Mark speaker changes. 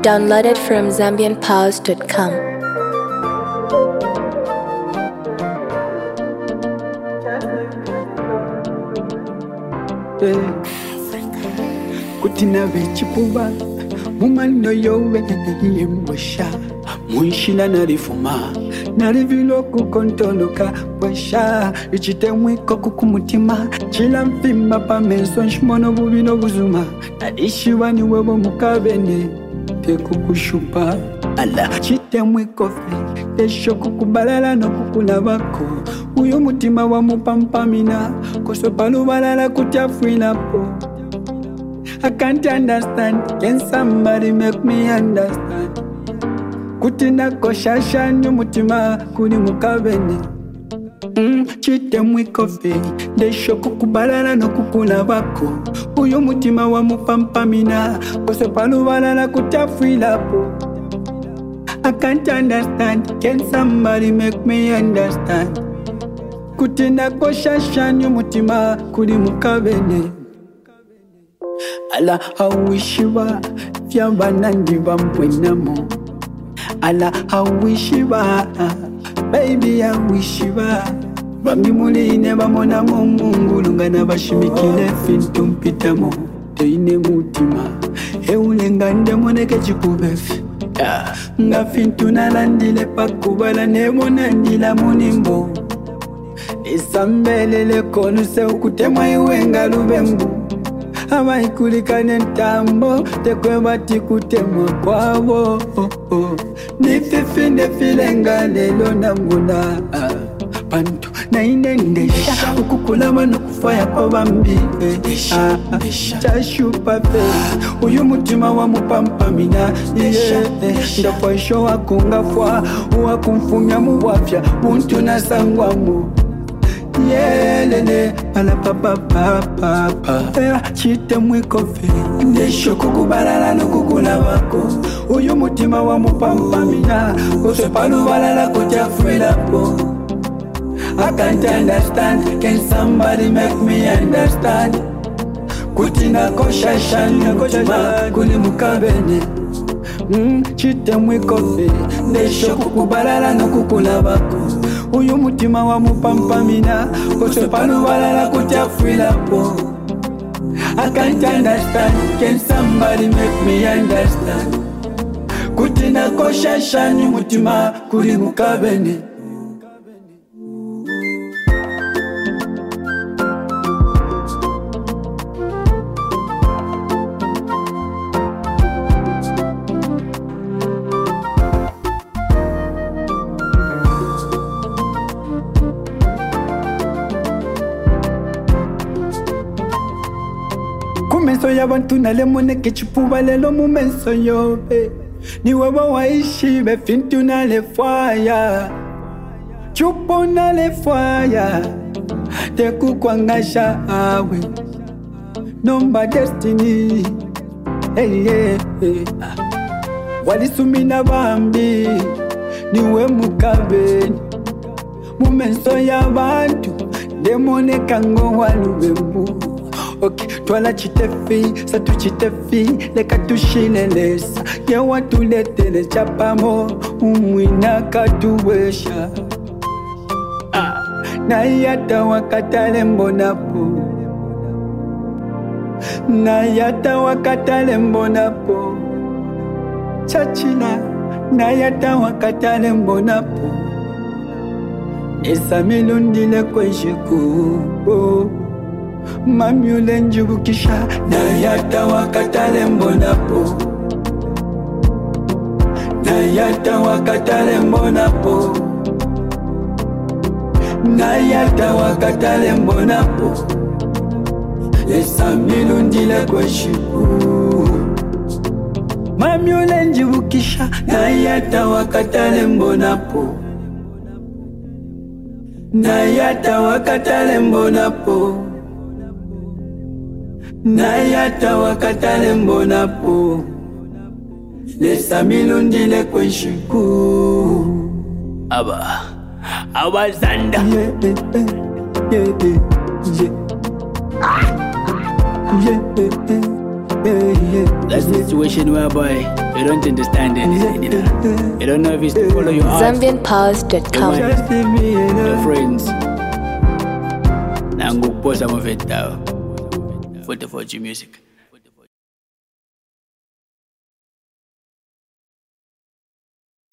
Speaker 1: Downloaded from ZambianPows.com.
Speaker 2: Kutina vechipuba mumano yowe yembosha muishila narifuma narivilo kukontoloka bwasha ichitemwiko kukumutima chila mpimba pameso nshimono bubino buzuma nadishiwani webo mukabene pekukushupa ala chitemwiko fe tesho kukubalala no kukulabako uyo mutima wa mupampamina kosopalubalala kutyafuinapo. I can't understand. Can somebody make me understand? Kutina koshasha nyumutima kuri mukabene. Chite mwikofe desho kukubalala no kukula bako. Uyo mutima wa mupampamina kose palubalala kutafuilapo. I can't understand. Can somebody make me understand? Kutina koshasha nyumutima kuri mukabene. Ala hawishiba fyamba nandi bampwenamo. Ala hawishiba baby hawishiba bambi muline bamona mungu lungana bashimikile fintu mpitamo teine mutima eulengande moneke chikubefi nga fintu nalandile pakubala nebona ndila munimbo isambelele konuse ukutemwa iwenga lubembu amaikulikane ntambo tekwebati kutemwa kwabo nififinde filenga lelo nanguna bantu nainendesha ukukulama nokufaya kwa bambi chashupa pe uyu mutima wa mupampamina ndafwaisho wakungafwa wakumfumya muwafya buntu nasangwamu yelele ala papa papa chite mwikofe ndesho kukubalala no kukulabako uyu mutima wa mupampamina kose palubalala kutyafuilapo. I can't understand. Can somebody make me understand? Kutina koshasha nyumutima kuli mukabene. Chite mwikofe ndesho kukubalala no kukulabako uyu mutima wa mupampamina kose palubalala kutyafuilapo. I can't understand. Can somebody make me understand? Kutina koshasha nyumutima kuli mukabene. Kumenso yabantu nalemone kechipuba lelo mumenso yobe ni wewe waishi befintu nalefwaya chupo nalefwaya tekukwangasha awe nomba destiny hey. Walisumina bambi niwe mukabeni mumenso yabantu demone kango walubembu. Okay, twala chitefi, satu chitefi, leka tushilelesa. Yewa tuletele chapamo, umwina katuwesha. Na yata wakatale mbonapo. Na yata wakatale mbonapo. Chachina, na yata wakatale mbonapo. Esa milundile kwenjiku. Mamyule njibukisha na yata wakatale mbonapo. Na yata wakatale mbonapo. Na yata wakatale mbonapo. Esa milundile kweshiku. Mamyule njibukisha na yata wakatale mbonapo. Na yata wakatale mbonapo. Na yata wakatale mbonapo. Lesa milundile kwenshiku. Aba Abazanda
Speaker 3: That's the situation whereby you don't understand anything, you know. You don't know if it's to follow your heart,
Speaker 1: ZambianPulse.com.
Speaker 3: your friends. Nangu posa move it down. 44G music.